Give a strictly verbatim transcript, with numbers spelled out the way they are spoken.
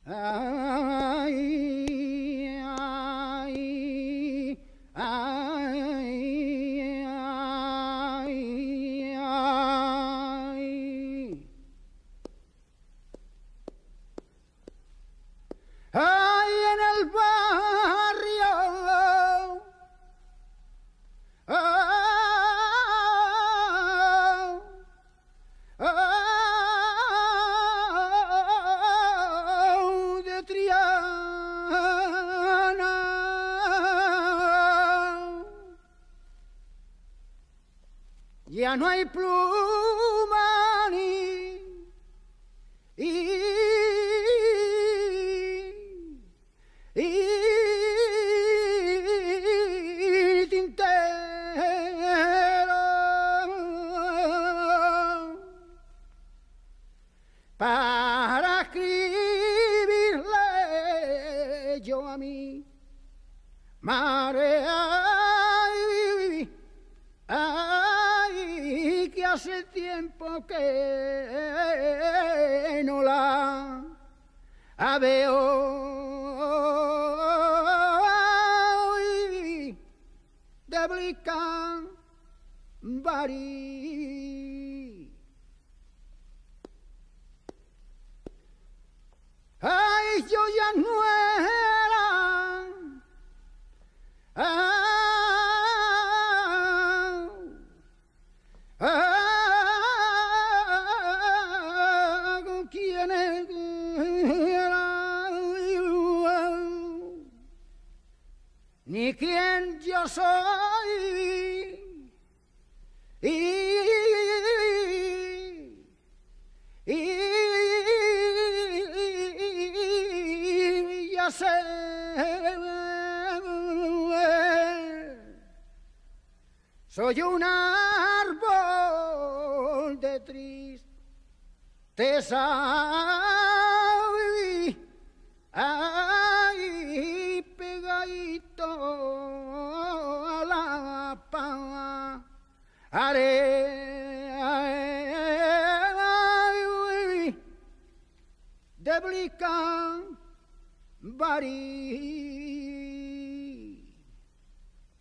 Ay, ay, ay, ay, ay. Ay, en el barrio, oh, oh, de Triana, ya no hay pluma ni y, y tintero para escribirle yo a mi madre. Ay, ay, que hace tiempo que no la veo. Ay, de Blican Bari. Ay, yo ya no era ah, ah, con quién era ni quién yo soy y, y ya sé soy un árbol de tristeza, ay, pegadito a la pared de Blican Bari.